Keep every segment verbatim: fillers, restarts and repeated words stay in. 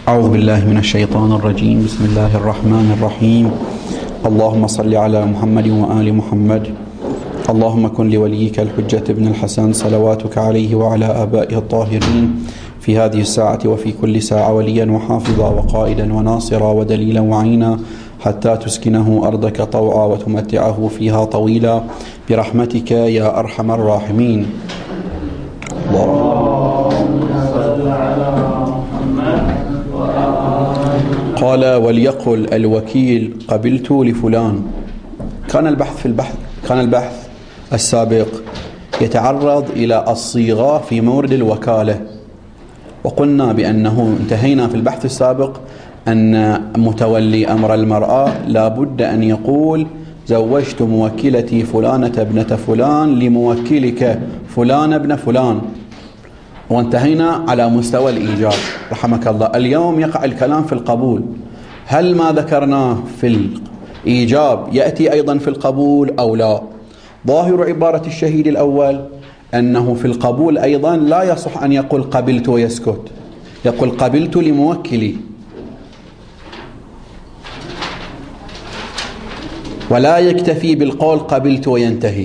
أعوذ بالله من الشيطان الرجيم. بسم الله الرحمن الرحيم. اللهم صل على محمد وآل محمد. اللهم كن لوليك الحجة ابن الحسن صلواتك عليه وعلى آبائه الطاهرين في هذه الساعة وفي كل ساعة وليا وحافظا وقائدا وناصرا ودليلا وعينا حتى تسكنه أرضك طوعا وتمتعه فيها طويلا برحمتك يا أرحم الراحمين. الله. قال وليقل الوكيل قبلت لفلان. كان البحث في البحث كان البحث السابق يتعرض إلى الصيغة في مورد الوكالة، وقلنا بأنه انتهينا في البحث السابق أن متولي أمر المرأة لا بد أن يقول زوجت موكلتي فلانة ابنة فلان لموكلك فلان ابن فلان، وانتهينا على مستوى الإيجاب رحمك الله. اليوم يقع الكلام في القبول. هل ما ذكرناه في الإيجاب يأتي أيضا في القبول أو لا؟ ظاهر عبارة الشهيد الأول أنه في القبول أيضا لا يصح أن يقول قبلت ويسكت، يقول قبلت لموكلي، ولا يكتفي بالقول قبلت وينتهي.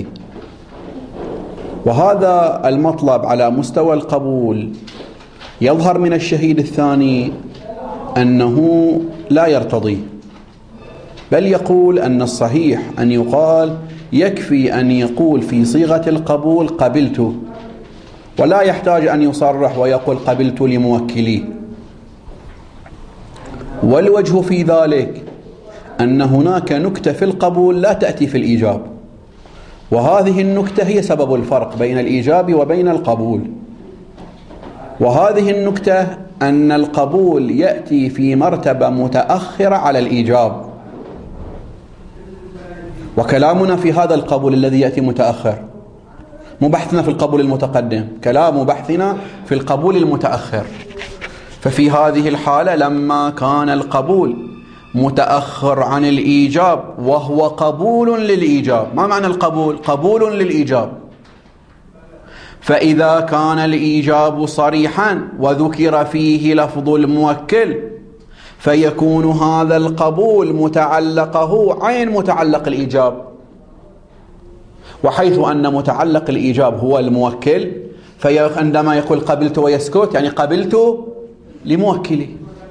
وهذا المطلب على مستوى القبول يظهر من الشهيد الثاني أنه لا يرتضي، بل يقول أن الصحيح أن يقال يكفي أن يقول في صيغة القبول قبلت، ولا يحتاج أن يصرح ويقول قبلت لموكلي. والوجه في ذلك أن هناك نكتة في القبول لا تأتي في الإيجاب، وهذه النكتة هي سبب الفرق بين الإيجاب وبين القبول. وهذه النكتة أن القبول يأتي في مرتبة متأخرة على الإيجاب، وكلامنا في هذا القبول الذي يأتي متأخر، مو بحثنا في القبول المتقدم، كلام بحثنا في القبول المتأخر. ففي هذه الحالة لما كان القبول متأخر عن الإيجاب وهو قبول للإيجاب، ما معنى القبول؟ قبول للإيجاب. فإذا كان الإيجاب صريحا وذكر فيه لفظ الموكل فيكون هذا القبول متعلقه عين متعلق الإيجاب، وحيث أن متعلق الإيجاب هو الموكل فعندما يقول قبلت ويسكت يعني قبلت لموكلي.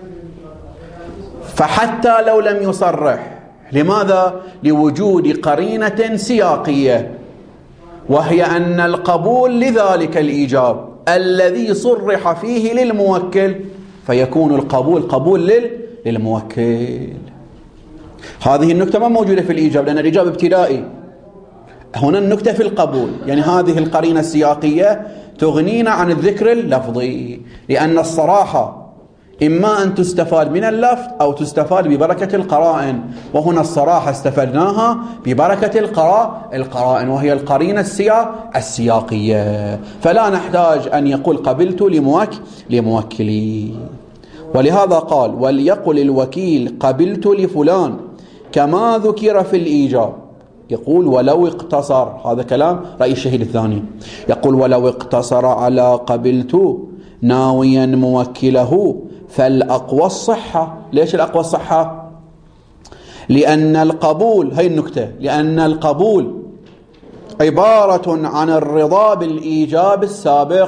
فحتى لو لم يصرح، لماذا؟ لوجود قرينة سياقية، وهي أن القبول لذلك الإيجاب الذي صرح فيه للموكل فيكون القبول قبول للموكل. هذه النكتة ما موجودة في الإيجاب لأن الإيجاب ابتدائي، هنا النكتة في القبول، يعني هذه القرينة السياقية تغنينا عن الذكر اللفظي، لأن الصراحة إما أن تستفاد من اللفظ أو تستفاد ببركة القرائن، وهنا الصراحة استفدناها ببركة القرائن وهي القرينة السياقية، فلا نحتاج أن يقول قبلت لموكلي. ولهذا قال وليقل الوكيل قبلت لفلان كما ذكر في الإيجاب. يقول ولو اقتصر، هذا كلام رأي الشهيد الثاني، يقول ولو اقتصر على قبلت ناويا موكله فالأقوى الصحة. ليش الأقوى الصحة؟ لأن القبول، هي النكتة، لأن القبول عبارة عن الرضا بالإيجاب السابق،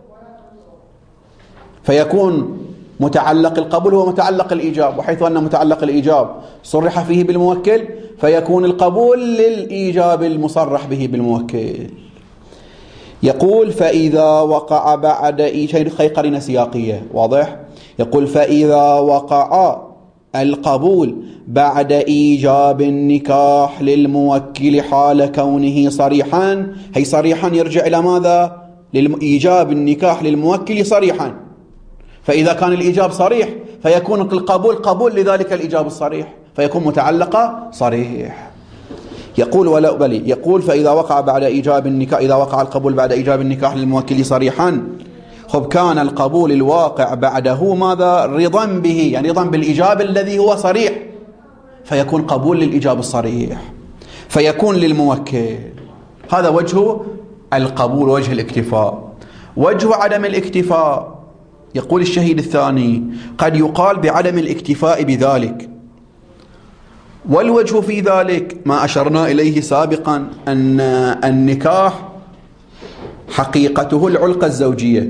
فيكون متعلق القبول هو متعلق الإيجاب، وحيث أن متعلق الإيجاب صرح فيه بالموكل فيكون القبول للإيجاب المصرح به بالموكل. يقول فإذا وقع بعد إيجاب قرينة سياقية، واضح؟ يقول فإذا وقع القبول بعد إيجاب النكاح للموكل حال كونه صريحا، هي صريحا يرجع إلى ماذا؟ لإيجاب النكاح للموكل صريحا، فإذا كان الإيجاب صريح فيكون القبول قبول لذلك الإيجاب الصريح، فيكون متعلقة صريح. يقول ولو بلي يقول فإذا وقع بعد إيجاب النكاح، إذا وقع القبول بعد إيجاب النكاح للموكل صريحا، خب كان القبول الواقع بعده ماذا؟ رضا به، يعني رضا بالإيجاب الذي هو صريح، فيكون قبول للإيجاب الصريح، فيكون للموكل. هذا وجه القبول، وجه الاكتفاء. وجه عدم الاكتفاء يقول الشهيد الثاني: قد يقال بعدم الاكتفاء بذلك، والوجه في ذلك ما أشرنا إليه سابقا، أن النكاح حقيقته العلقة الزوجية،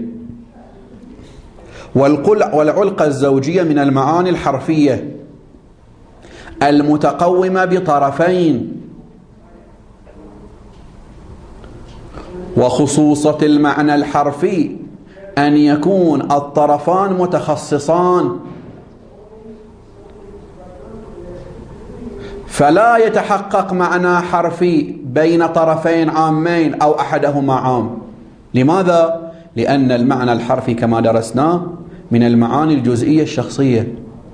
والعلقة الزوجية من المعاني الحرفية المتقومة بطرفين، وخصوصة المعنى الحرفي أن يكون الطرفان متخصصان، فلا يتحقق معنى حرفي بين طرفين عامين أو أحدهما عام. لماذا؟ لأن المعنى الحرفي كما درسناه من المعاني الجزئية الشخصية.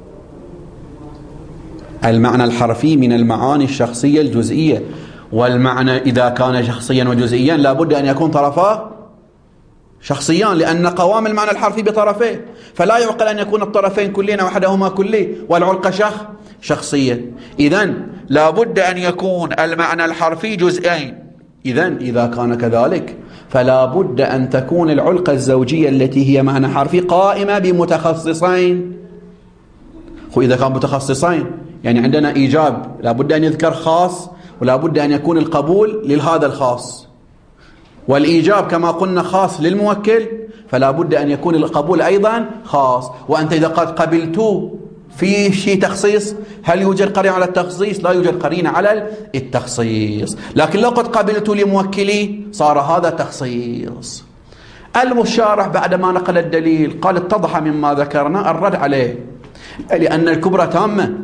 المعنى الحرفي من المعاني الشخصية الجزئية، والمعنى إذا كان شخصيا وجزئيا لابد أن يكون طرفاه شخصيان، لأن قوام المعنى الحرفي بطرفين، فلا يعقل أن يكون الطرفين كلين أو أحدهما كلي والعلقة شخ شخصية. إذن لابد أن يكون المعنى الحرفي جزئين. إذن إذا كان كذلك فلا بد أن تكون العلقة الزوجية التي هي معنى حرفي قائمة بمتخصصين. وإذا كان متخصصين يعني عندنا إيجاب لابد أن يذكر خاص، ولابد أن يكون القبول لهذا الخاص، والإيجاب كما قلنا خاص للموكل، فلا بد أن يكون القبول أيضا خاص. وأنت إذا قد قبلتوا في شيء تخصيص، هل يوجد قرينة على التخصيص؟ لا يوجد قرينة على التخصيص. لكن لو قد قبلتوا لموكلي صار هذا تخصيص. المشارح بعد ما نقل الدليل قال: اتضح مما ذكرنا الرد عليه، لأن الكبرى تامة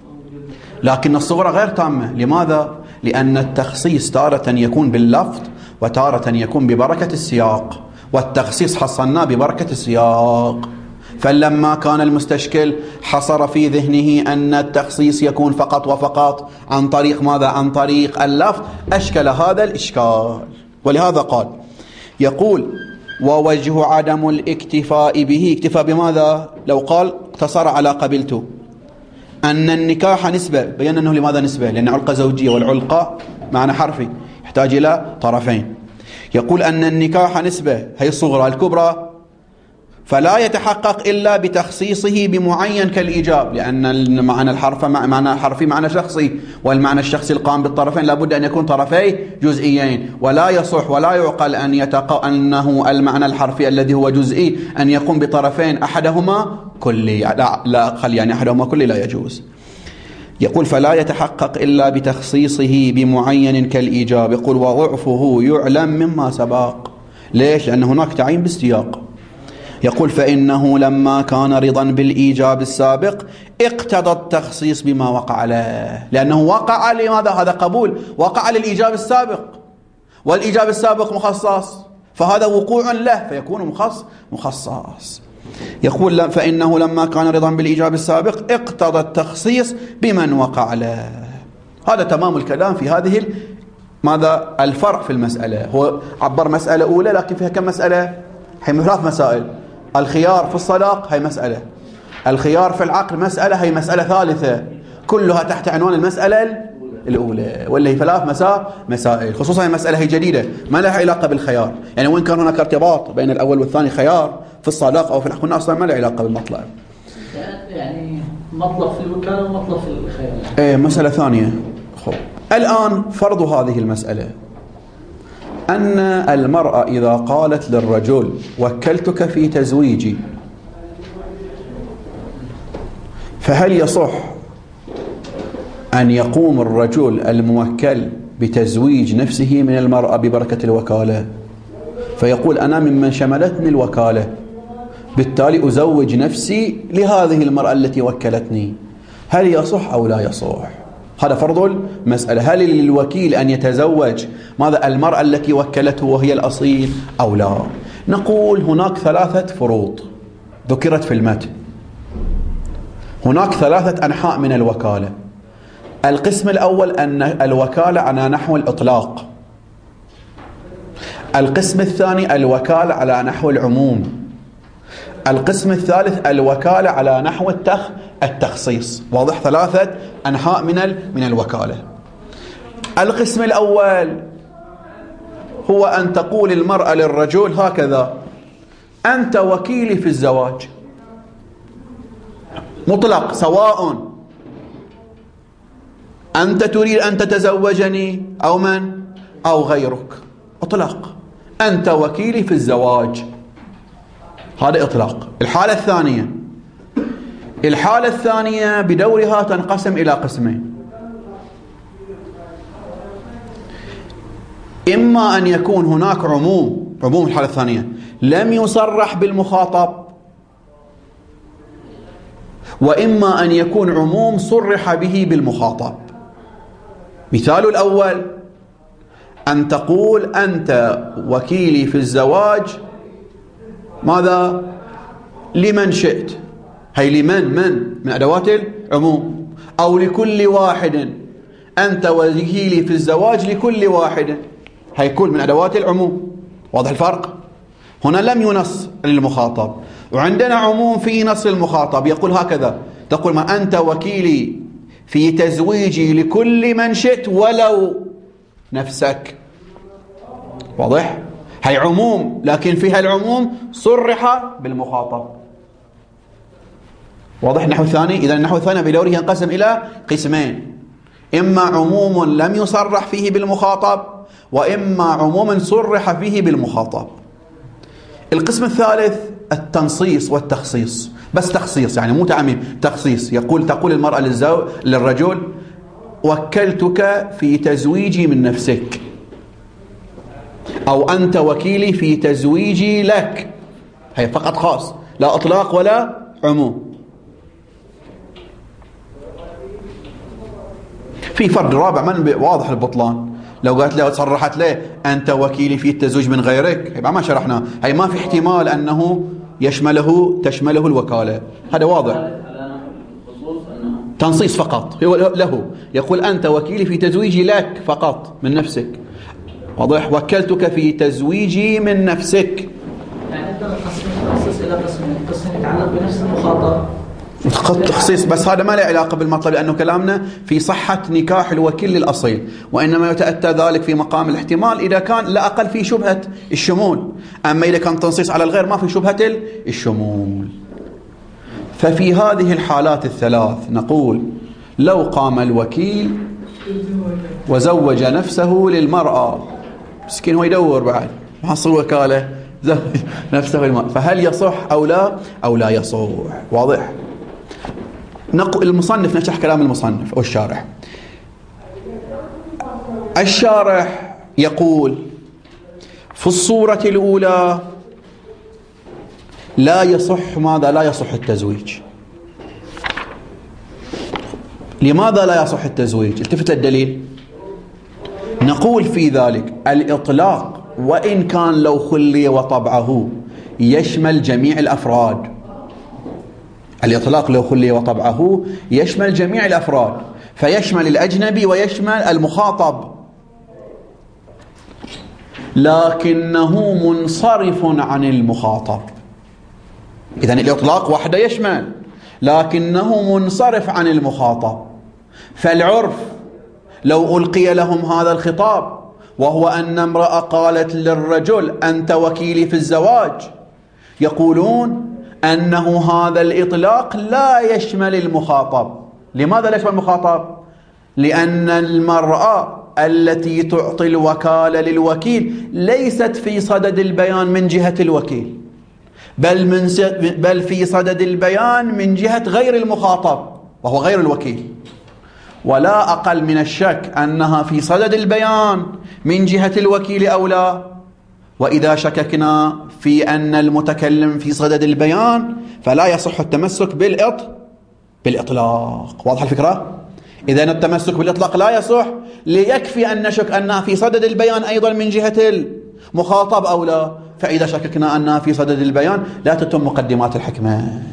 لكن الصغرى غير تامة. لماذا؟ لأن التخصيص تارة يكون باللفظ وتارة يكون ببركة السياق، والتخصيص حصلناه ببركة السياق. فلما كان المستشكل حصر في ذهنه أن التخصيص يكون فقط وفقط عن طريق ماذا؟ عن طريق اللفظ، أشكل هذا الإشكال. ولهذا قال، يقول: ووجه عدم الاكتفاء به، اكتفاء بماذا؟ لو قال اقتصر على قبلته، أن النكاح نسبة، بينا أنه لماذا نسبة؟ لأن علقة زوجية، والعلقة معنى حرفي يحتاج إلى طرفين. يقول أن النكاح نسبة، هي الصغرى الكبرى، فلا يتحقق إلا بتخصيصه بمعين كالإيجاب، لأن المعنى الحرف معنى حرفي معنى شخصي، والمعنى الشخصي القائم بالطرفين لابد أن يكون طرفي جزئيين، ولا يصح ولا يعقل أن يتق أنه المعنى الحرفي الذي هو جزئي أن يقوم بطرفين أحدهما كلي، لا, لا خل يعني أحدهما كلي لا يجوز. يقول: فلا يتحقق إلا بتخصيصه بمعين كالإيجاب. يقول: وضعفه يعلم مما سبق. ليش؟ لأن هناك تعيين بالسياق. يقول: فإنه لما كان رضا بالإيجاب السابق اقتضى التخصيص بما وقع له، لأنه وقع لماذا؟ هذا قبول وقع للإيجاب السابق، والإيجاب السابق مخصص، فهذا وقوع له فيكون مخصص مخصص. يقول: فإنه لما كان رضا بالإيجاب السابق اقتضى التخصيص بمن وقع له. هذا تمام الكلام في هذه ماذا؟ الفرق في المسألة. هو عبر مسألة أولى لكن فيها كم مسألة؟ هي ثلاث مسائل. الخيار في الصداق هي مسألة، الخيار في العقل مسألة، هي مسألة ثالثة، كلها تحت عنوان المسألة الأولى، ولا هي ثلاث مساء مسائل. خصوصا المسألة هي جديدة ما لها علاقة بالخيار، يعني وين كان هناك ارتباط بين الأول والثاني خيار في الصداق أو في العقل، أصلا ما لها علاقة بالمطلب، يعني مطلب في الوكالة ومطلب في الخيار. إيه مسألة ثانية. خب الآن فرض هذه المسألة أن المرأة إذا قالت للرجل وكلتك في تزويجي، فهل يصح أن يقوم الرجل الموكل بتزويج نفسه من المرأة ببركة الوكالة، فيقول أنا ممن شملتني الوكالة بالتالي أزوج نفسي لهذه المرأة التي وكلتني؟ هل يصح أو لا يصح؟ هذا فرض المسألة. هل للوكيل أن يتزوج ماذا المرأة التي وكلته وهي الأصيل أو لا؟ نقول هناك ثلاثة فروض ذكرت في المتن. هناك ثلاثة أنحاء من الوكالة. القسم الأول أن الوكالة على نحو الإطلاق. القسم الثاني الوكالة على نحو العموم. القسم الثالث الوكالة على نحو التخ التخصيص. واضح؟ ثلاثة أنحاء من من الوكالة. القسم الأول هو أن تقول المرأة للرجل هكذا: أنت وكيلي في الزواج، مطلق، سواء أنت تريد أن تتزوجني أو من أو غيرك، إطلاق، أنت وكيلي في الزواج، هذا إطلاق. الحالة الثانية الحالة الثانية بدورها تنقسم إلى قسمين، إما أن يكون هناك عموم عموم الحالة الثانية لم يصرح بالمخاطب، وإما أن يكون عموم صرح به بالمخاطب. مثال الأول أن تقول أنت وكيلي في الزواج، ماذا؟ لمن شئت، هي لمن من من أدوات العموم، أو لكل واحد، أنت وكيلي في الزواج لكل واحد، هي كل من أدوات العموم. واضح الفرق؟ هنا لم ينص للمخاطب، وعندنا عموم في نص المخاطب يقول هكذا، تقول ما أنت وكيلي في تزويجي لكل من شئت ولو نفسك. واضح؟ هي عموم لكن فيها العموم صرح بالمخاطب. واضح النحو الثاني؟ إذا النحو الثاني بدوره ينقسم إلى قسمين، إما عموم لم يصرح فيه بالمخاطب، وإما عموم صرح فيه بالمخاطب. القسم الثالث التنصيص والتخصيص، بس تخصيص يعني مو تعميم، تخصيص. يقول تقول المرأة للزوج للرجل وكلتك في تزويجي من نفسك، أو أنت وكيلي في تزويجي لك، هي فقط خاص، لا إطلاق ولا عموم. في فرد رابع من واضح البطلان، لو قالت له صرحت له أنت وكيلي في التزويج من غيرك، يبقى ما شرحنا، هي ما في احتمال أنه يشمله تشمله الوكالة، هذا واضح. تنصيص فقط هو له، يقول أنت وكيلي في تزويجي لك فقط من نفسك. واضح؟ وكلتك في تزويجي من نفسك. يعني أنت قسم تخصيص إلى قسمين، قسم يتعلق بنفس المخاطب تخصيص، بس هذا ما له علاقة بالمطلب، لأنه كلامنا في صحة نكاح الوكيل للأصيل، وإنما يتأتى ذلك في مقام الاحتمال إذا كان لا أقل في شبهة الشمول، أما إذا كان تنصيص على الغير ما في شبهة الشمول. ففي هذه الحالات الثلاث نقول لو قام الوكيل وزوج نفسه للمرأة، مسكين هو يدور بعد محصل وكالة، زوج نفسه للمرأة، فهل يصح أو لا أو لا يصح؟ واضح؟ نقول المصنف، نشرح كلام المصنف أو الشارح. الشارح يقول في الصورة الأولى لا يصح، ماذا لا يصح التزويج؟ لماذا لا يصح التزويج؟ التفت الدليل. نقول في ذلك الإطلاق وإن كان لو خلي وطبعه يشمل جميع الأفراد، الإطلاق لو خلي وطبعه يشمل جميع الأفراد، فيشمل الأجنبي ويشمل المخاطب، لكنه منصرف عن المخاطب. إذن الإطلاق وحده يشمل، لكنه منصرف عن المخاطب. فالعرف لو ألقي لهم هذا الخطاب وهو أن امرأة قالت للرجل أنت وكيلي في الزواج، يقولون أنه هذا الإطلاق لا يشمل المخاطب. لماذا لا يشمل المخاطب؟ لأن المرأة التي تعطي الوكالة للوكيل ليست في صدد البيان من جهة الوكيل، بل, من بل في صدد البيان من جهة غير المخاطب وهو غير الوكيل، ولا أقل من الشك أنها في صدد البيان من جهة الوكيل أو لا. وإذا شككنا في أن المتكلم في صدد البيان فلا يصح التمسك بالإط بالإطلاق. واضح الفكرة؟ إذن التمسك بالإطلاق لا يصح، ليكفي أن نشك أنها في صدد البيان أيضا من جهة المخاطب أو لا. فإذا شككنا أنها في صدد البيان لا تتم مقدمات الحكمة.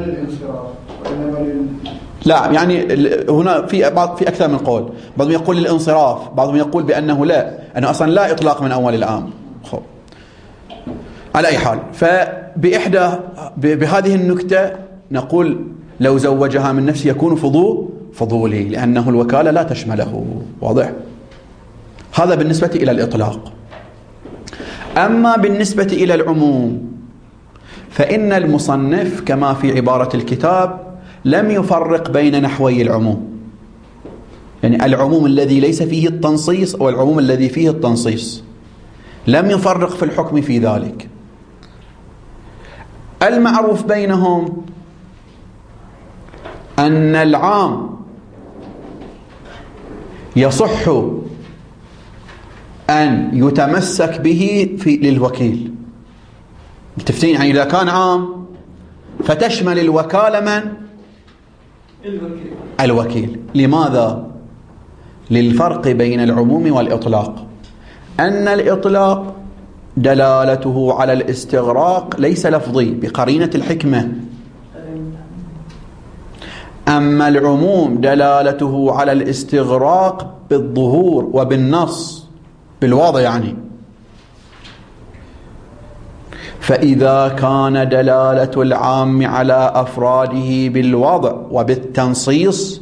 لا، يعني هنا في بعض في أكثر من قول، بعضهم يقول للانصراف، بعضهم يقول بأنه لا، أنه أصلا لا إطلاق من أول الآن. خب. على أي حال، فبإحدى بهذه النكتة نقول لو زوجها من نفسه يكون فضول فضولي، لأنه الوكالة لا تشمله. واضح؟ هذا بالنسبة إلى الإطلاق. أما بالنسبة إلى العموم فإن المصنف كما في عبارة الكتاب لم يفرق بين نحوي العموم، يعني العموم الذي ليس فيه التنصيص والعموم الذي فيه التنصيص، لم يفرق في الحكم في ذلك. المعروف بينهم أن العام يصح أن يتمسك به في للوكيل. متفقين؟ يعني إذا كان عام فتشمل الوكالة من؟ الوكيل. الوكيل. لماذا؟ للفرق بين العموم والإطلاق، أن الإطلاق دلالته على الاستغراق ليس لفظي بقرينة الحكمة، أما العموم دلالته على الاستغراق بالظهور وبالنص بالوضع. يعني فإذا كان دلالة العام على أفراده بالوضع وبالتنصيص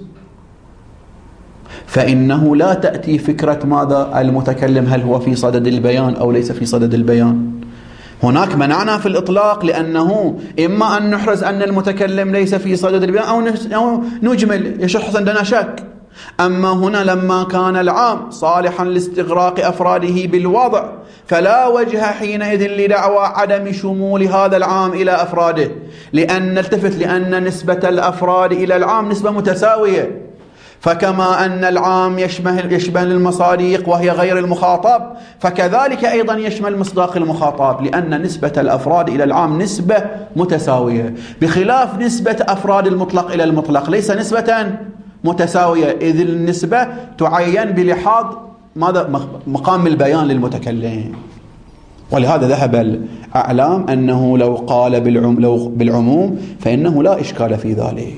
فإنه لا تأتي فكرة ماذا المتكلم هل هو في صدد البيان أو ليس في صدد البيان. هناك منعنا في الإطلاق لأنه إما أن نحرز أن المتكلم ليس في صدد البيان أو نجمل يشخص عندنا شك. أما هنا لما كان العام صالحا لاستغراق أفراده بالوضع فلا وجه حينئذ لدعوى عدم شمول هذا العام إلى أفراده، لأن نلتفت لأن نسبة الأفراد إلى العام نسبة متساوية. فكما أن العام يشمل يشمل المصادق وهي غير المخاطب، فكذلك أيضا يشمل مصداق المخاطب، لأن نسبة الأفراد إلى العام نسبة متساوية، بخلاف نسبة أفراد المطلق إلى المطلق ليس نسبة متساوية، إذ النسبة تعين بلحاظ ماذا؟ مقام البيان للمتكلم. ولهذا ذهب الأعلام أنه لو قال بالعم لو بالعموم فإنه لا إشكال في ذلك.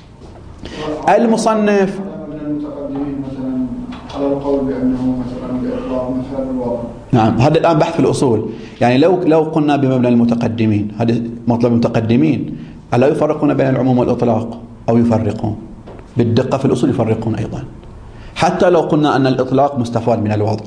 المصنف من المتقدمين مثلا على القول بأنه مثلا بإطلاق مثال الواقع. نعم، هذا الآن بحث في الأصول. يعني لو لو قلنا بمبنى المتقدمين، هذا مطلب المتقدمين، ألا يفرقون بين العموم والإطلاق أو يفرقون؟ بالدقة في الأصول يفرقون أيضا، حتى لو قلنا أن الإطلاق مستفاد من الوضع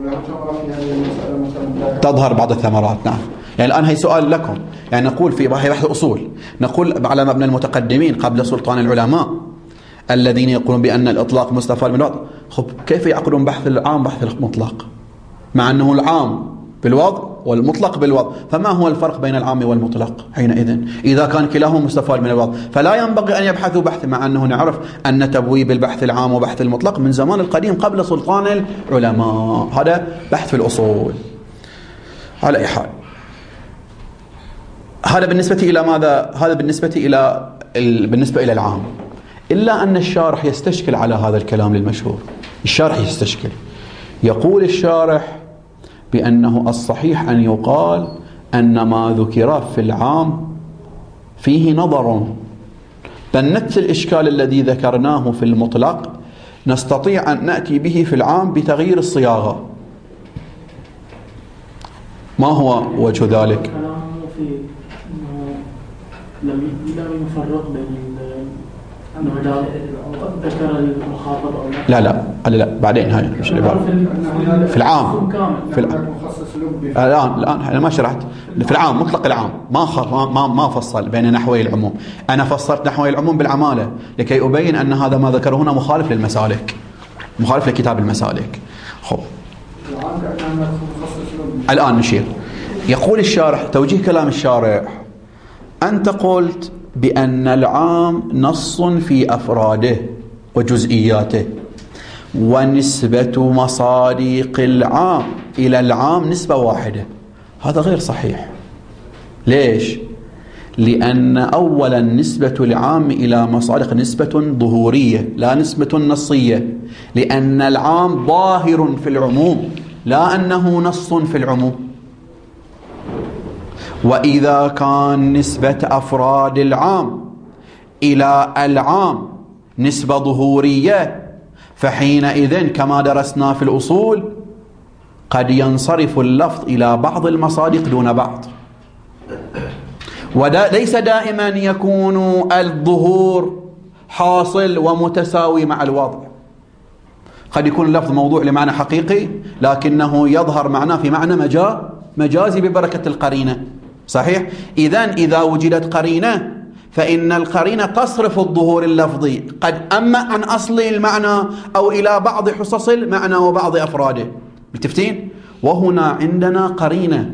تظهر بعض الثمرات. نعم، يعني الآن هي سؤال لكم، يعني نقول في بحث أصول نقول على مبنى المتقدمين قبل سلطان العلماء الذين يقولون بأن الإطلاق مستفاد من الوضع، خب كيف يعقدون بحث العام بحث المطلق مع أنه العام بالوضع والمطلق بالوضع؟ فما هو الفرق بين العام والمطلق حينئذ إذا كان كلاهما مستفاد من الوضع؟ فلا ينبغي أن يبحثوا بحث، مع أنه نعرف أن تبويب البحث العام وبحث المطلق من زمان القديم قبل سلطان العلماء. هذا بحث في الأصول. على أي حال، هذا بالنسبة إلى ماذا؟ هذا بالنسبة إلى بالنسبة إلى العام. إلا أن الشارح يستشكل على هذا الكلام للمشهور. الشارح يستشكل، يقول الشارح بأنه الصحيح أن يقال أن ما ذكر في العام فيه نظر، بل نفس الإشكال الذي ذكرناه في المطلق نستطيع أن نأتي به في العام بتغيير الصياغة. ما هو وجه ذلك؟ لم يفرق بين ذكر المخاطب أو لا لا لا لا بعدين هاي مش في العام في العام. الآن الآن أنا ما شرحت في العام مطلق العام، ما ما ما فصل بين نحوي العموم. أنا فصلت نحوي العموم بالعمالة لكي أبين أن هذا ما ذكره هنا مخالف للمسالك، مخالف لكتاب المسالك. خب الآن نشير. يقول الشارح توجيه كلام الشارح: أنت قلت بأن العام نص في أفراده وجزئياته، ونسبة مصادق العام إلى العام نسبة واحدة. هذا غير صحيح. ليش؟ لأن أولا نسبة العام إلى مصادق نسبة ظهورية لا نسبة نصية، لأن العام ظاهر في العموم لا أنه نص في العموم. وإذا كان نسبة أفراد العام إلى العام نسبة ظهورية فحينئذ كما درسنا في الأصول قد ينصرف اللفظ إلى بعض المصادق دون بعض، وليس دائما يكون الظهور حاصل ومتساوي مع الوضع. قد يكون اللفظ موضوع لمعنى حقيقي لكنه يظهر معناه في معنى مجاز مجازي ببركة القرينة. صحيح؟ إذن إذا وجدت قرينة فإن القرينة تصرف الظهور اللفظي قد أما عن أصل المعنى أو إلى بعض حصص المعنى وبعض أفراده. متفقين؟ وهنا عندنا قرينة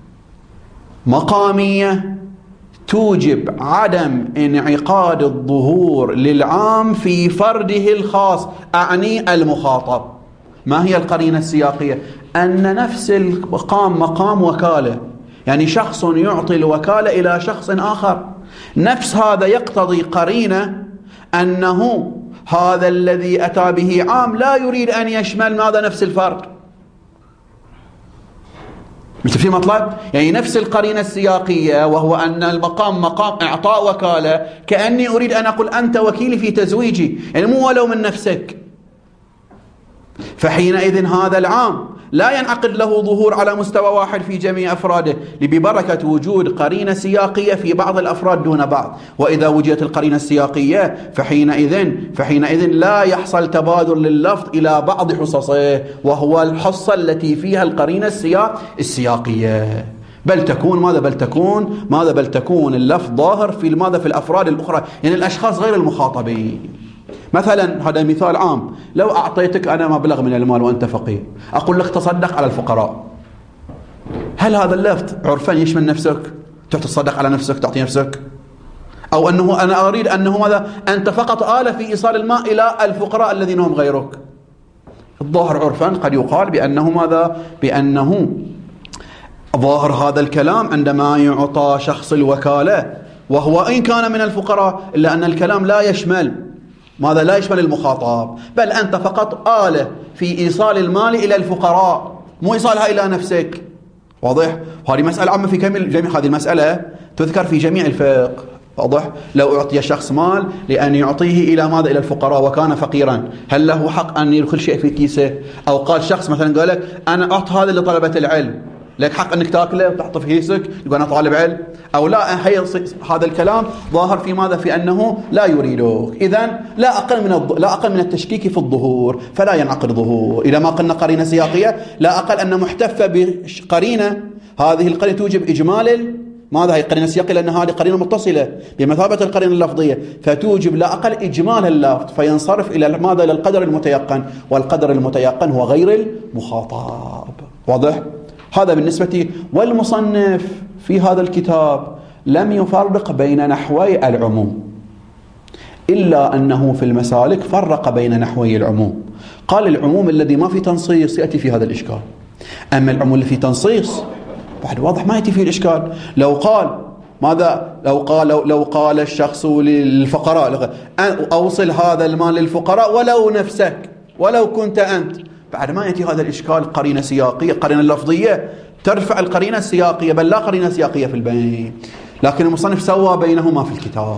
مقامية توجب عدم انعقاد الظهور للعام في فرده الخاص، أعني المخاطب. ما هي القرينة السياقية؟ أن نفس المقام مقام وكالة، يعني شخص يعطي الوكالة إلى شخص آخر، نفس هذا يقتضي قرينة أنه هذا الذي أتى به عام لا يريد أن يشمل ماذا نفس الفرد. مش في مطلب؟ يعني نفس القرينة السياقية، وهو أن المقام مقام إعطاء وكالة، كأني أريد أن أقول أنت وكيلي في تزويجي، يعني مو ولو من نفسك. فحينئذ هذا العام لا ينعقد له ظهور على مستوى واحد في جميع أفراده ببركة وجود قرينة سياقية في بعض الأفراد دون بعض. وإذا وجدت القرينة السياقية فحينئذ فحينئذ لا يحصل تبادل لللفظ إلى بعض حصصه، وهو الحصة التي فيها القرينة السياق السياقية. بل تكون ماذا بل تكون ماذا بل تكون اللفظ ظاهر في ماذا في الأفراد الأخرى، يعني الأشخاص غير المخاطبين. مثلا هذا مثال عام، لو أعطيتك أنا مبلغ من المال وأنت فقير، أقول لك تصدق على الفقراء، هل هذا اللفظ عرفا يشمل نفسك؟ تتصدق على نفسك، تعطي نفسك؟ أو أنه أنا أريد أنه ماذا أنت فقط آلة في إيصال الماء إلى الفقراء الذين هم غيرك؟ الظاهر عرفا قد يقال بأنه ماذا بأنه ظاهر هذا الكلام عندما يعطى شخص الوكالة وهو إن كان من الفقراء، إلا أن الكلام لا يشمل ماذا لا يشمل المخاطب، بل أنت فقط آلة في إيصال المال إلى الفقراء، مو إيصالها إلى نفسك. واضح؟ وهذه مسألة عامة في كامل جميع هذه المسألة تذكر في جميع الفقه. واضح؟ لو أعطي شخص مال لأن يعطيه إلى ماذا إلى الفقراء وكان فقيرا، هل له حق أن يدخل شيء في كيسه؟ أو قال شخص مثلا قال لك أنا أعط هذا لطلبة العلم، لك حق أنك تأكله وتحطه في كيسك يقول أنا طالب علم؟ أو لا، هي هذا الكلام ظاهر في ماذا في أنه لا يريدك. إذن لا أقل من الض... لا أقل من التشكيك في الظهور، فلا ينعقد ظهور. إذا ما قلنا قرينة سياقية، لا أقل أن محتفة بقرينة، هذه القرينة توجب إجمال ماذا هي قرينة سياقية، لأن هذه قرينة متصلة بمثابة القرينة اللفظية، فتوجب لا أقل إجمال اللفظ، فينصرف إلى ماذا إلى القدر المتيقن، والقدر المتيقن هو غير المخاطب. واضح؟ هذا بالنسبة. والمصنف في هذا الكتاب لم يفرق بين نحوي العموم، إلا أنه في المسالك فرق بين نحوي العموم. قال العموم الذي ما في تنصيص يأتي في هذا الإشكال، أما العموم اللي في تنصيص بعد واضح ما يأتي فيه الإشكال. لو قال ماذا لو قال لو, لو قال الشخص للفقراء أوصل هذا المال للفقراء ولو نفسك ولو كنت أنت، بعد ما يأتي هذا الإشكال. قرينة سياقية، قرينة لفظية ترفع القرينة السياقية، بل لا قرينة سياقية في البين. لكن المصنف سوى بينهما في الكتاب.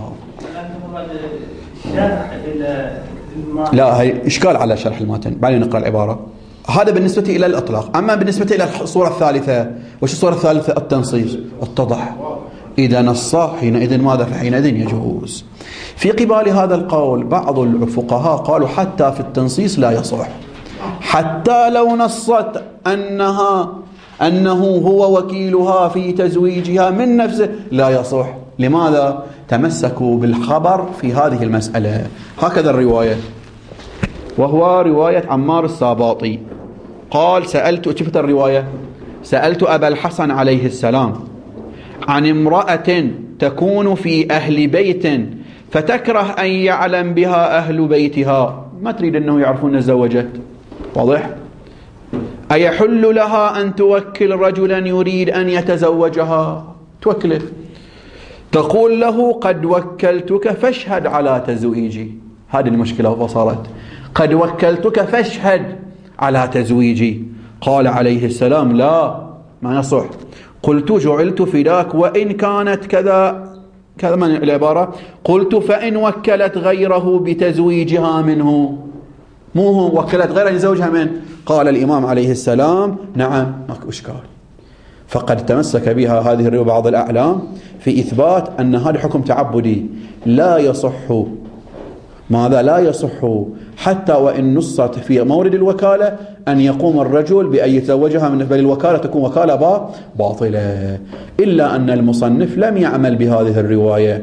لا، هي إشكال على شرح المتن، بعدين نقرأ العبارة. هذا بالنسبة إلى الإطلاق. أما بالنسبة إلى الصورة الثالثة، وش الصورة الثالثة؟ التنصيص. اتضح إذا نص حينئذ ماذا فحينئذ يجوز. في قبال هذا القول بعض الفقهاء قالوا حتى في التنصيص لا يصح، حتى لو نصت أنها أنه هو وكيلها في تزويجها من نفسه لا يصح. لماذا؟ تمسكوا بالخبر في هذه المسألة. هكذا الرواية، وهو رواية عمار الساباطي قال سألت، شفت الرواية، سألت أبا الحسن عليه السلام عن امرأة تكون في أهل بيت فتكره أن يعلم بها أهل بيتها، ما تريد أنه يعرفون تزوجت. واضح؟ أيحل لها أن توكل رجلا يريد أن يتزوجها؟ توكله، تقول له قد وكلتك فاشهد على تزويجي. هذه المشكلة وصارت، قد وكلتك فاشهد على تزويجي. قال عليه السلام لا، ما يصح. قلت جعلت فداك وإن كانت كذا كذا، من العبارة قلت فإن وكلت غيره بتزويجها منه، مو هو وكلت غيره يزوجها من. قال الإمام عليه السلام نعم ماكو إشكال. فقد تمسك بها هذه الرواية بعض الأعلام في إثبات أن هذا حكم تعبدي لا يصح. ماذا لا يصح؟ حتى وإن نصت في مورد الوكالة أن يقوم الرجل بأن يتزوجها من بل الوكالة تكون وكالة باطلة، إلا أن المصنف لم يعمل بهذه الرواية.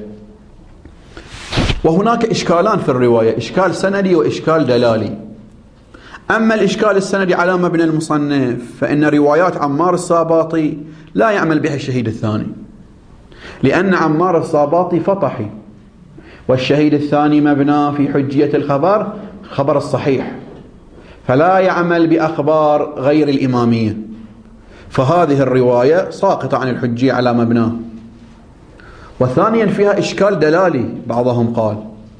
وهناك إشكالان في الرواية، إشكال سندي وإشكال دلالي. أما الإشكال السندي على مبنى المصنف فإن روايات عمار الصاباطي لا يعمل بها الشهيد الثاني، لأن عمار الصاباطي فطحي، والشهيد الثاني مبنى في حجية الخبر خبر الصحيح، فلا يعمل بأخبار غير الإمامية، فهذه الرواية ساقطة عن الحجية على مبناه. وثانيا فيها إشكال دلالي، بعضهم قال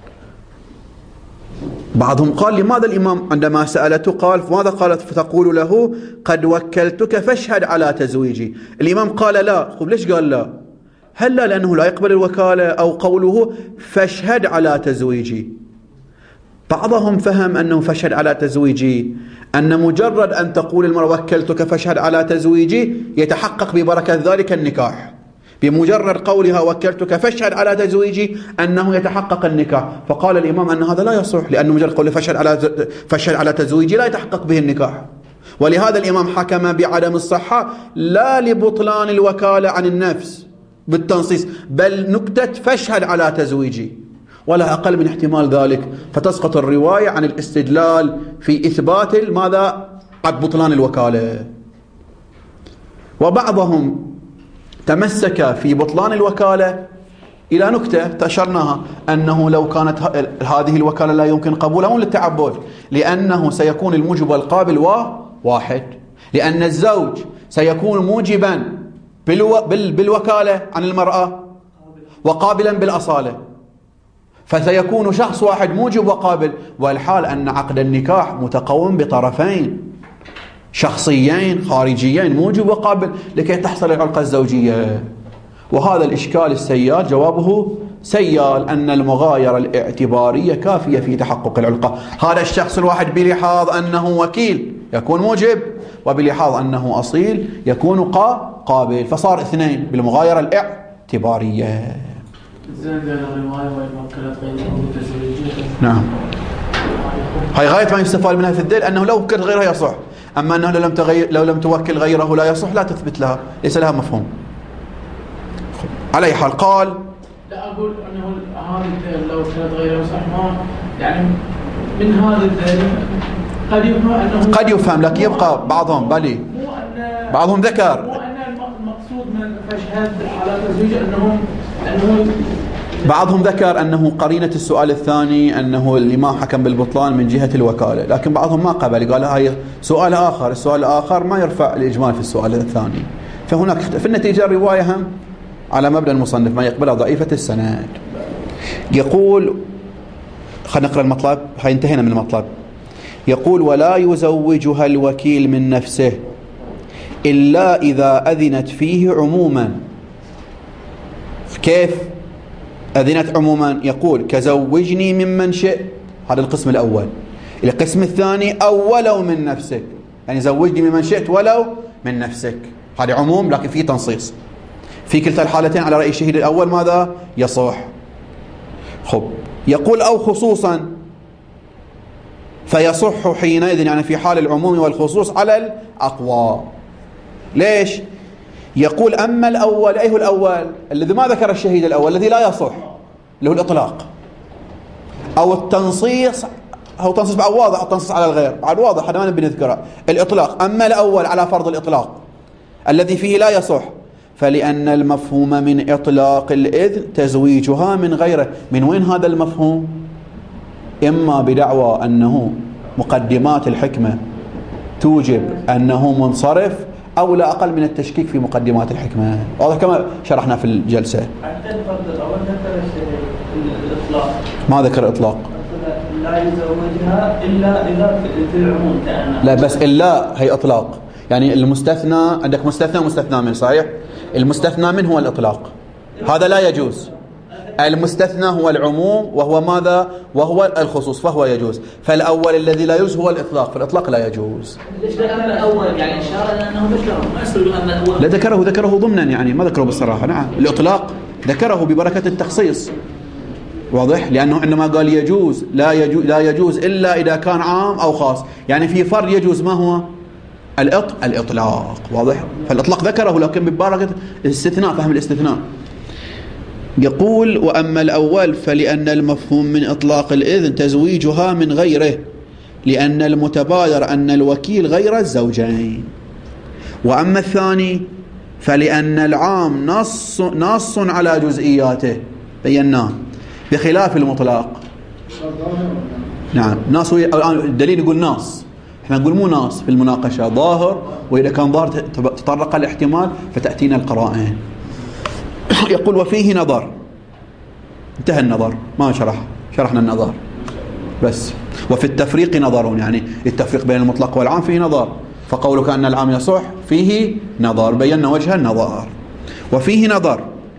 بعضهم قال لماذا الإمام عندما سألته قال ماذا قالت فتقول له قد وكلتك فاشهد على تزويجي؟ الإمام قال لا. خب ليش قال لا؟ هل لا لأنه لا يقبل الوكالة، أو قوله فاشهد على تزويجي؟ بعضهم فهم أنه فاشهد على تزويجي أن مجرد أن تقول المرأة وكلتك فاشهد على تزويجي يتحقق ببركة ذلك النكاح، بمجرد قولها وكلتك فاشهد على تزويجي أنه يتحقق النكاح. فقال الإمام أن هذا لا يصح، لأن مجرد قوله فاشهد على فاشهد على تزويجي لا يتحقق به النكاح، ولهذا الإمام حكم بعدم الصحة لا لبطلان الوكالة عن النفس بالتنصيص، بل نكتة فاشهد على تزويجي، ولا أقل من احتمال ذلك، فتسقط الرواية عن الاستدلال في إثبات ماذا؟ عن بطلان الوكالة. وبعضهم تمسك في بطلان الوكالة إلى نكتة تأشرناها، أنه لو كانت هذه الوكالة لا يمكن قبولها للتعبد، لأنه سيكون الموجب والقابل واحد، لأن الزوج سيكون موجبا بالو... بال... بالوكالة عن المرأة وقابلا بالأصالة، فسيكون شخص واحد موجب وقابل، والحال أن عقد النكاح متقوم بطرفين شخصيين خارجيين موجب وقابل لكي تحصل العلاقة الزوجية. وهذا الإشكال السيال جوابه سيال، أن المغايرة الاعتبارية كافية في تحقق العلاقة. هذا الشخص الواحد بلحاظ أنه وكيل يكون موجب، وبلحاظ أنه أصيل يكون قابل، فصار اثنين بالمغايرة الاعتبارية. نعم، هاي غاية ما يستفاد منها في الدليل، أنه لو وكل غيرها يصح، أما أنه لو لم, تغير لو لم توكل غيره لا يصح، لا تثبت لها، ليس لها مفهوم. على أي حال قال لا أقول أنه هذا الدليل لو كانت غيره يصح، ما يعني من هذا الدليل قد يفهم أنه قد يفهم، لكن يبقى بعضهم بلي بعضهم ذكر مو أن المقصود من فاشهد على تزويج أنهم أنه بعضهم ذكر أنه قرينة السؤال الثاني أنه الإمام حكم بالبطلان من جهة الوكالة، لكن بعضهم ما قبل، قال هاي سؤال آخر، السؤال الآخر ما يرفع الإجمال في السؤال الثاني. فهناك في النتيجة الرواية هم على مبدأ المصنف ما يقبلها ضعيفة السند. يقول خلينا نقرأ المطلب، هاي انتهينا من المطلب. يقول ولا يزوجها الوكيل من نفسه إلا إذا أذنت فيه عموما. كيف أذنت عموما؟ يقول كزوجني ممن شئت، هذا القسم الأول. القسم الثاني أو ولو من نفسك، يعني زوجني ممن شئت ولو من نفسك، هذا عموم لكن فيه تنصيص. في كلتا الحالتين على رأي الشهيد الأول ماذا يصح. خب يقول أو خصوصا فيصح حينئذ، يعني في حال العموم والخصوص على الأقوى. ليش؟ يقول أما الأول، أيه الأول الذي ما ذكر الشهيد الأول الذي لا يصح، اللي هو الإطلاق أو التنصيص، هو تنصيص بعد واضح، التنصيص على الغير بعد واضح، هذا ما نبي نذكره. الإطلاق، أما الأول على فرض الإطلاق الذي فيه لا يصح، فلأن المفهوم من إطلاق الإذن تزويجها من غيره. من وين هذا المفهوم؟ إما بدعوى أنه مقدمات الحكمة توجب أنه منصرف، أو لا أقل من التشكيك في مقدمات الحكمة، واضح كما شرحنا في الجلسة. حتى الفرد الأول ذكر الإطلاق، ما ذكر إطلاق، لا يزوجها إلا إذا في العموم كأنه. لا بس إلا هي إطلاق، يعني المستثنى عندك مستثنى ومستثنى من، صحيح؟ المستثنى من هو الإطلاق، هذا لا يجوز. المستثنى هو العموم، وهو ماذا؟ وهو الخصوص، فهو يجوز. فالأول الذي لا يجوز هو الإطلاق، فالإطلاق لا يجوز. ليش ذكر الأول؟ يعني إشارة لأنه ذكره، ما يصير أن الأول لا ذكره ذكره ضمنا، يعني ما ذكره بالصراحة. نعم الإطلاق ذكره ببركة التخصيص، واضح؟ لأنه عندما قال يجوز لا يجوز, لا يجوز إلا إذا كان عام أو خاص، يعني في فرد يجوز ما هو الإط... الإطلاق. واضح؟ فالإطلاق ذكره لكن ببارقة الاستثناء، فهم الاستثناء. يقول وأما الأول فلأن المفهوم من إطلاق الإذن تزويجها من غيره، لأن المتبادر أن الوكيل غير الزوجين. وأما الثاني فلأن العام نص, نص على جزئياته بيناه بخلاف المطلق. نعم ناس، الآن الدليل يقول ناس، احنا نقول مو ناس في المناقشة، ظاهر، وإذا كان ظاهر تطرق الاحتمال فتأتينا القرائن. يقول وفيه نظر، انتهى النظر، ما شرح شرحنا النظر بس. وفي التفريق نظر، يعني التفريق بين المطلق والعام فيه نظر، فقولك أن العام يصح فيه نظر، بينا وجه النظر. وفيه نظر.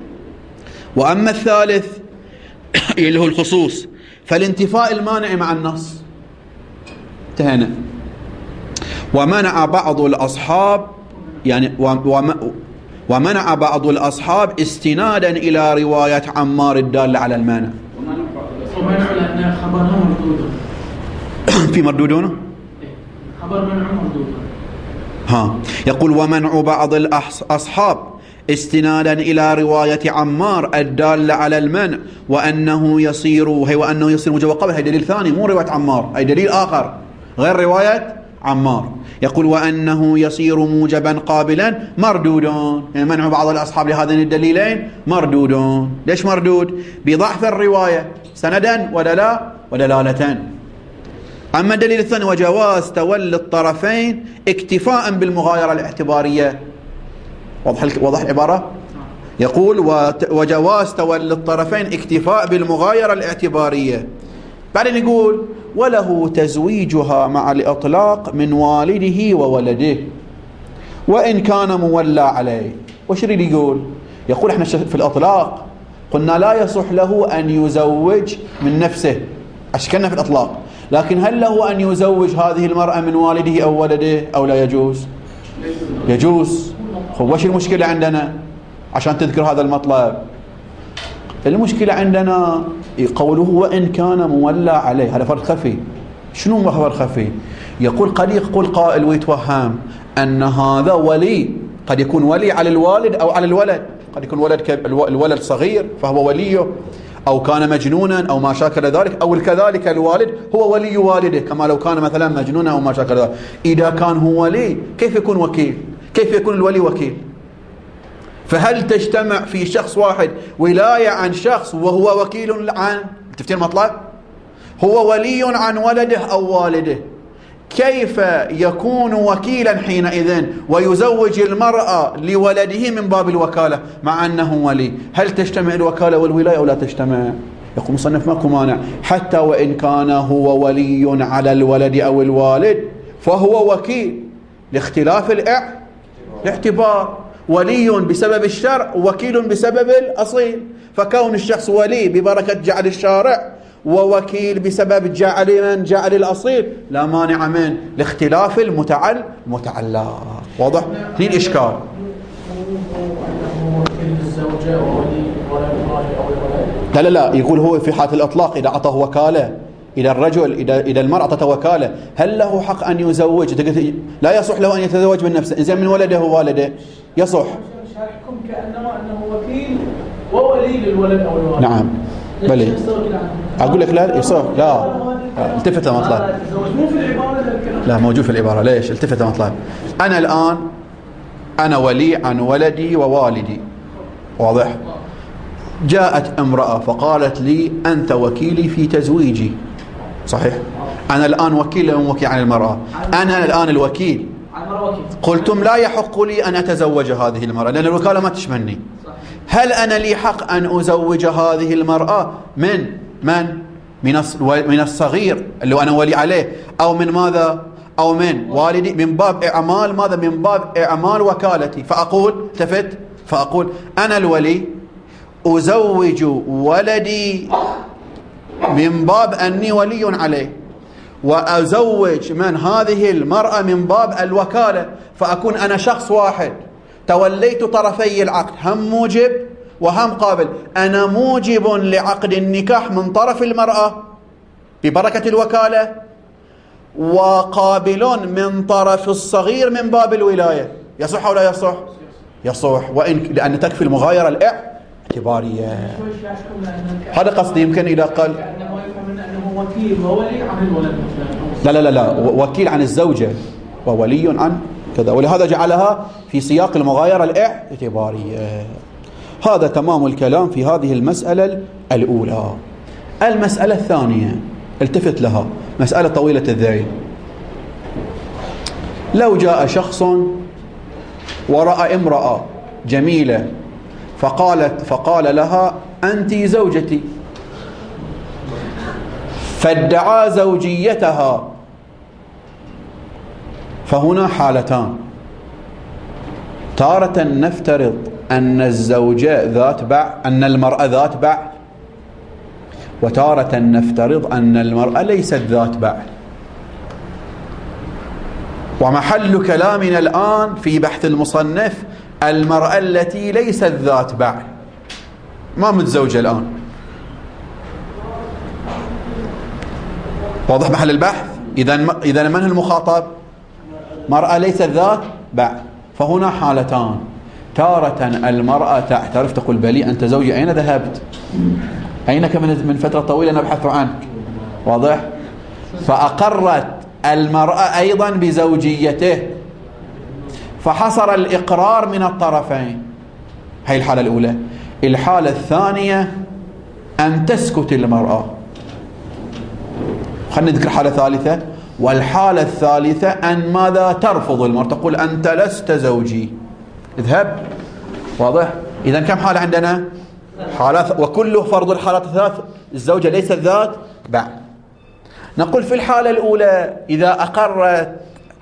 وأما الثالث اللي هو الخصوص فالانتفاء المانع مع النص. انتهينا. ومنع بعض الأصحاب يعني ومنع بعض الأصحاب استنادا إلى رواية عمار الدالة على المانع. ومنع لأن خبرها مردود. في مردودونه؟ خبر منع مردود. ها يقول ومنع بعض الأصحاب استنادا إلى رواية عمار الدالة على المنع وأنه يصير هي وأنه يصير موجب قبل، هي دليل ثاني مو رواية عمار، هي دليل آخر غير رواية عمار. يقول وأنه يصير موجبا قابلا مردودون، يعني منع بعض الأصحاب لهذين الدليلين مردودون. ليش مردود؟ بضعف الرواية سندا ودلا ودلالة. أما الدليل الثاني وجواز تولي الطرفين اكتفاء بالمغايرة الاعتبارية. واضح واضح العبارة؟ يقول وجواز تولي الطرفين اكتفاء بالمغايرة الاعتبارية. بعدين يقول وله تزويجها مع الإطلاق من والده وولده وإن كان مولى عليه. وش يريد يقول؟ يقول احنا في الإطلاق قلنا لا يصح له أن يزوج من نفسه، أشكلنا في الإطلاق، لكن هل له أن يزوج هذه المرأة من والده أو ولده أو لا يجوز؟ يجوز. وش المشكلة عندنا عشان تذكر هذا المطلب؟ المشكلة عندنا قوله وإن كان مولى عليه، هذا فرق خفي. شنو فرق خفي؟ يقول قد يقول قائل ويتوهم أن هذا ولي، قد يكون ولي على الوالد أو على الولد، قد يكون ولد الولد صغير فهو وليه، أو كان مجنونا أو ما شاكل ذلك، أو كذلك الوالد هو ولي والده كما لو كان مثلا مجنونا أو ما شاكل ذلك. إذا كان هو ولي كيف يكون وكيل؟ كيف يكون الولي وكيل؟ فهل تجتمع في شخص واحد ولاية عن شخص وهو وكيل عن، تفتين مطلب؟ هو ولي عن ولده أو والده، كيف يكون وكيلا حينئذ ويزوج المرأة لولده من باب الوكالة مع أنه ولي؟ هل تجتمع الوكالة والولاية أو لا تجتمع؟ يقول مصنف ماكو مانع، حتى وإن كان هو ولي على الولد أو الوالد فهو وكيل لاختلاف الاعتبار. ولي بسبب الشرع وكيل بسبب الأصيل، فكون الشخص ولي ببركة جعل الشارع ووكيل بسبب جعل من جعل الأصيل لا مانع من لاختلاف المتعل متعلق. واضح؟ هنا الإشكال. لا لا لا يقول هو في حالة الإطلاق إذا أعطاه وكالة، إذا الرجل إذا إذا المرأة أعطته وكالة هل له حق أن يزوج؟ لا يصح له أن يتزوج من نفسه، إذا من ولده والده يصح. يحكم كأنما أنه وكيل وولي للولد أو الوالد. نعم بلي أقول لك لا يصح. لا التفت المطلب، مو في العبارة. لا موجود في العبارة. ليش؟ التفت المطلب. أنا الآن أنا ولي عن ولدي ووالدي، واضح؟ جاءت امرأة فقالت لي أنت وكيلي في تزويجي، صحيح؟ أنا الآن وكيل وكيل عن المرأة، أنا الآن الوكيل. قلتم لا يحق لي أن أتزوج هذه المرأة لأن الوكالة ما تشملني. هل أنا لي حق أن أزوج هذه المرأة من من من الصغير اللي أنا ولي عليه، أو من ماذا؟ أو من والدي، من باب إعمال ماذا؟ من باب إعمال وكالتي. فأقول تفت فأقول أنا الولي أزوج ولدي من باب أني ولي عليه، وأزوج من هذه المرأة من باب الوكالة، فأكون أنا شخص واحد توليت طرفي العقد، هم موجب وهم قابل. أنا موجب لعقد النكاح من طرف المرأة ببركة الوكالة، وقابل من طرف الصغير من باب الولاية. يصح أو لا يصح؟ يصح، وإن لأن تكفي المغايرة الاعتبارية. هذا قصدي. يمكن إذا قال وكيل وولي عن الولد. لا لا لا لا وكيل عن الزوجة وولي عن كذا، ولهذا جعلها في سياق المغايرة الاعتبارية. هذا تمام الكلام في هذه المسألة الأولى. المسألة الثانية التفت لها، مسألة طويلة الذيل. لو جاء شخص ورأى امرأة جميلة فقالت فقال لها أنت زوجتي، فادعى زوجيتها، فهنا حالتان. تارة نفترض أن الزوجة ذات بعل، أن المرأة ذات بعل، وتارة نفترض أن المرأة ليست ذات بعل. ومحل كلامنا الآن في بحث المصنف المرأة التي ليست ذات بعل، ما متزوجة الآن. واضح محل البحث؟ إذا إذا من المخاطب؟ مرأة ليست ذات بعل. فهنا حالتان. تارة المرأة تعترف تقول بلي أنت زوجي، أين ذهبت؟ أينك من فترة طويلة نبحث عنك. واضح؟ فأقرت المرأة أيضا بزوجيته، فحصر الإقرار من الطرفين. هي الحالة الأولى. الحالة الثانية أن تسكت المرأة. خلينا نذكر حالة ثالثة. والحالة الثالثة أن ماذا؟ ترفض المرأة، تقول أنت لست زوجي، اذهب. واضح؟ إذا كم حالة عندنا؟ حالات، وكله فرض الحالات الثلاث الزوجة ليست ذات بعد. نقول في الحالة الأولى إذا أقرت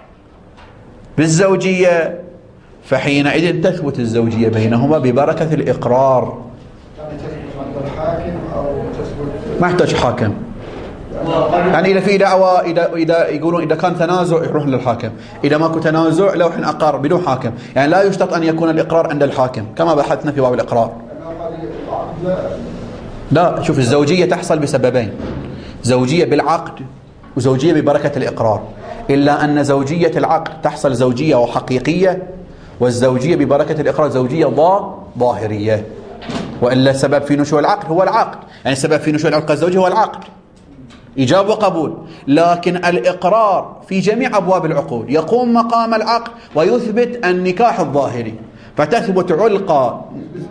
بالزوجية فحينئذ تثبت الزوجية بينهما ببركة الإقرار. ما يحتاج حاكم. يعني إذا في دعوة، إذا إذا يقولون إذا كان تنازع يروح للحاكم، إذا ماكو تنازع لو حين أقر بدون حاكم. يعني لا يشترط أن يكون الإقرار عند الحاكم كما بحثنا في باب الإقرار. لا، شوف، الزوجية تحصل بسببين: زوجية بالعقد وزوجية ببركة الإقرار. إلا أن زوجية العقد تحصل زوجية وحقيقية، والزوجية ببركة الإقرار زوجية ظاهرية. وإلا السبب في نشوء العقد هو العقد، يعني السبب في نشوء العلاقة الزوجية هو العقد، إيجاب وقبول. لكن الإقرار في جميع أبواب العقود يقوم مقام العقد ويثبت النكاح الظاهري، فتثبت علقة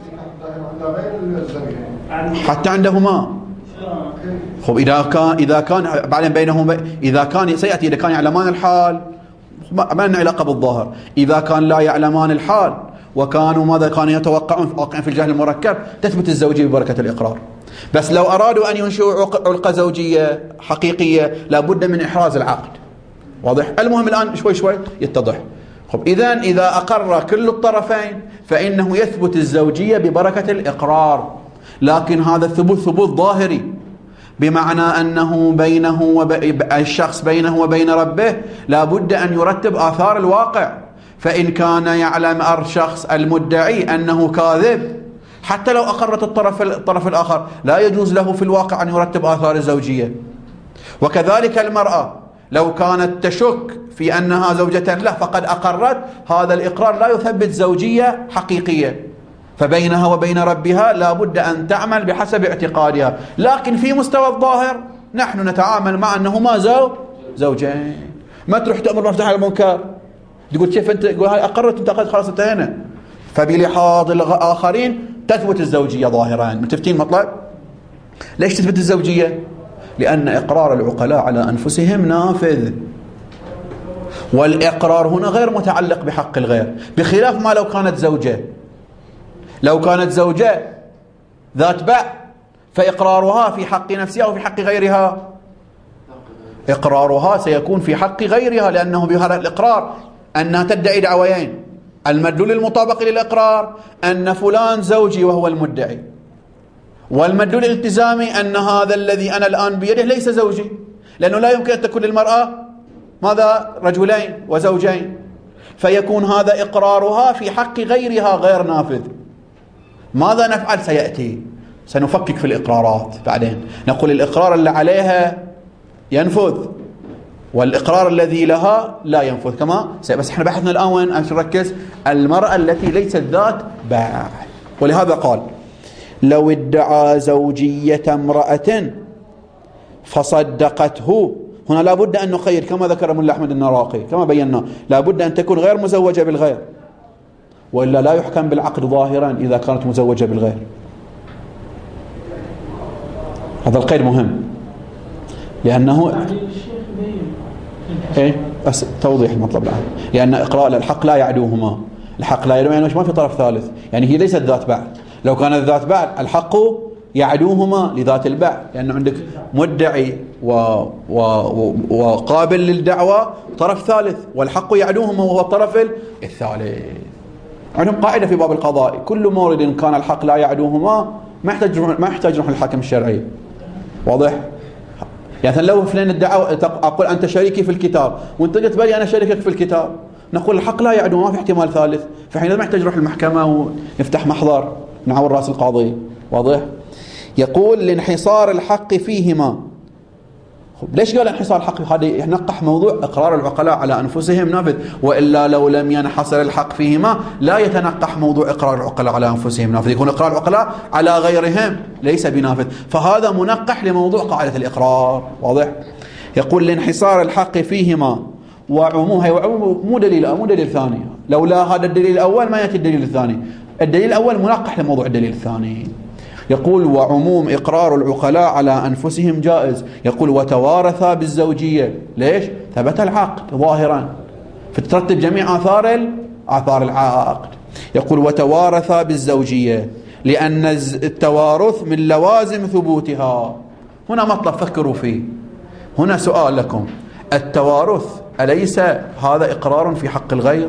حتى عندهما. خب إذا كان إذا كان بعدين بينهم إذا كان سيأتي إذا كان يعلمان الحال ما لنا علاقة بالظاهر. إذا كان لا يعلمان الحال وكانوا ماذا كانوا يتوقعون واقعين في الجهل المركب، تثبت الزوجية ببركة الإقرار. بس لو أرادوا أن ينشئوا علقة زوجية حقيقية لابد من إحراز العقد. واضح؟ المهم الآن شوي شوي يتضح. خب إذن إذا أقر كل الطرفين فإنه يثبت الزوجية ببركة الإقرار، لكن هذا الثبوت ثبوت ظاهري، بمعنى أنه بينه وب... الشخص بينه وبين ربه لابد أن يرتب آثار الواقع. فإن كان يعلم الشخص المدعي أنه كاذب حتى لو أقرت الطرف الطرف الآخر لا يجوز له في الواقع أن يرتب آثار الزوجية. وكذلك المرأة لو كانت تشك في أنها زوجة له فقد أقرت، هذا الإقرار لا يثبت زوجية حقيقية، فبينها وبين ربها لا بد أن تعمل بحسب اعتقادها. لكن في مستوى الظاهر نحن نتعامل مع أنهما زوج زوجين. ما تروح تأمر مفتاح المنكر تقول كيف أنت، تقول هاي أقرت أنت خلاص انتهينا. فبلحاظ الآخرين تثبت الزوجية ظاهرا. متفقين مطلب؟ ليش تثبت الزوجية؟ لأن إقرار العقلاء على أنفسهم نافذ، والإقرار هنا غير متعلق بحق الغير، بخلاف ما لو كانت زوجة. لو كانت زوجة ذات بعل فإقرارها في حق نفسها وفي حق غيرها، إقرارها سيكون في حق غيرها، لأنه بهذا الإقرار أنها تدعي دعويين: المدلول المطابق للإقرار أن فلان زوجي وهو المدعي، والمدلول الالتزامي أن هذا الذي أنا الآن بيده ليس زوجي، لأنه لا يمكن أن تكون للمرأة ماذا؟ رجلين وزوجين، فيكون هذا إقرارها في حق غيرها غير نافذ. ماذا نفعل؟ سيأتي، سنفكك في الإقرارات بعدين، نقول الإقرار اللي عليها ينفذ والإقرار الذي لها لا ينفذ كما. بس احنا بحثنا الآن وين نركز؟ المرأة التي ليست ذات باع. ولهذا قال لو ادعى زوجية امرأة فصدقته، هنا لا بد أن نخير كما ذكر ملا أحمد النراقي كما بينا، لا بد أن تكون غير مزوجة بالغير، وإلا لا يحكم بالعقد ظاهرا إذا كانت مزوجة بالغير. هذا القيد مهم لأنه إيه بس توضيح المطلب الآن، لأن إقراء الحق لا يعدوهما، الحق لا يعدوهما يعني ما في طرف ثالث، يعني هي ليست ذات بعد. لو كانت ذات بعد الحق يعدوهما لذات الباع، لأنه عندك مدعي و... و... وقابل للدعوة طرف ثالث، والحق يعدوهما وهو الطرف الثالث. عندهم قاعدة في باب القضاء، كل مورد كان الحق لا يعدوهما ما يحتاج ما يحتاج نروح للحاكم الشرعي. واضح؟ يعني لو فلان الدعوة أقول أنت شريكي في الكتاب وأنت قلت بلي أنا شريكك في الكتاب، نقول الحق لا يعدو، ما في احتمال ثالث، فحين ما يحتاج نروح المحكمة ونفتح محضر نعور رأس القاضي. واضح؟ يقول لانحصار الحق فيهما. ليش قال انحصار الحق؟ هذا ينقح موضوع إقرار العقلاء على أنفسهم نافذ، وإلا لو لم ينحصر الحق فيهما لا يتنقح موضوع إقرار العقلاء على أنفسهم نافذ، يكون إقرار العقلاء على غيرهم ليس بنافذ، فهذا منقح لموضوع قاعدة الإقرار. واضح؟ يقول لانحصار الحق فيهما وعمومها، وعموم مو دليل مو دليل ثاني، لولا هذا الدليل الأول ما يأتي الدليل الثاني، الدليل الأول منقح لموضوع الدليل الثاني. يقول وعموم إقرار العقلاء على أنفسهم جائز. يقول وتوارثا بالزوجية، ليش؟ ثبت العقد ظاهرا فترتب جميع آثار آثار العقد. يقول وتوارثا بالزوجية لأن التوارث من لوازم ثبوتها. هنا مطلب فكروا فيه، هنا سؤال لكم، التوارث أليس هذا إقرار في حق الغير؟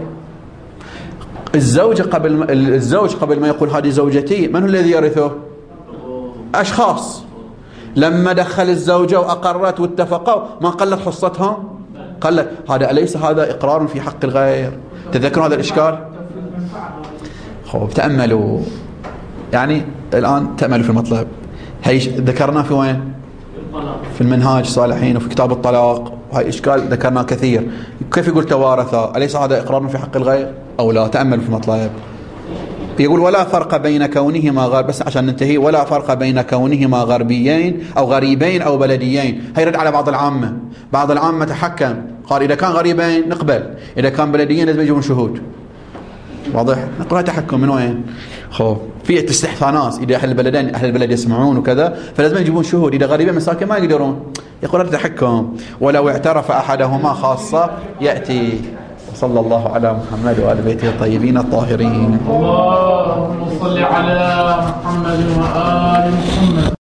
الزوج قبل الزوج قبل ما يقول هذه زوجتي من هو الذي يرثه؟ أشخاص. لما دخل الزوجة وأقرت واتفقوا ما قلت حصتهم؟ قلت. هذا أليس هذا إقرار في حق الغير؟ تذكروا هذا الإشكال؟ خب تأملوا، يعني الآن تأملوا في المطلب. هي ذكرنا في وين؟ في المنهاج صالحين وفي كتاب الطلاق، وهي إشكال ذكرنا كثير. كيف يقول توارثا؟ أليس هذا إقرار في حق الغير أو لا؟ تأملوا في المطلب. يقول ولا فرق بين كونهما غرب، بس عشان ننتهي، ولا فرق بين كونهما غربيين أو غريبين أو بلديين. هيرد على بعض العامة، بعض العامة تحكم قال إذا كان غريبين نقبل، إذا كان بلديين لازم يجون شهود. واضح؟ نقول تحكم من وين؟ خو في استحسانات، إذا أهل البلدين أهل البلد يسمعون وكذا فلازم يجيبون شهود، إذا غريبين مساكين ما يقدرون. يقول هذا تحكم، ولو اعترف أحدهما خاصة يأتي. صلى الله على محمد وآل بيته الطيبين الطاهرين. اللهم صل على محمد وآل محمد.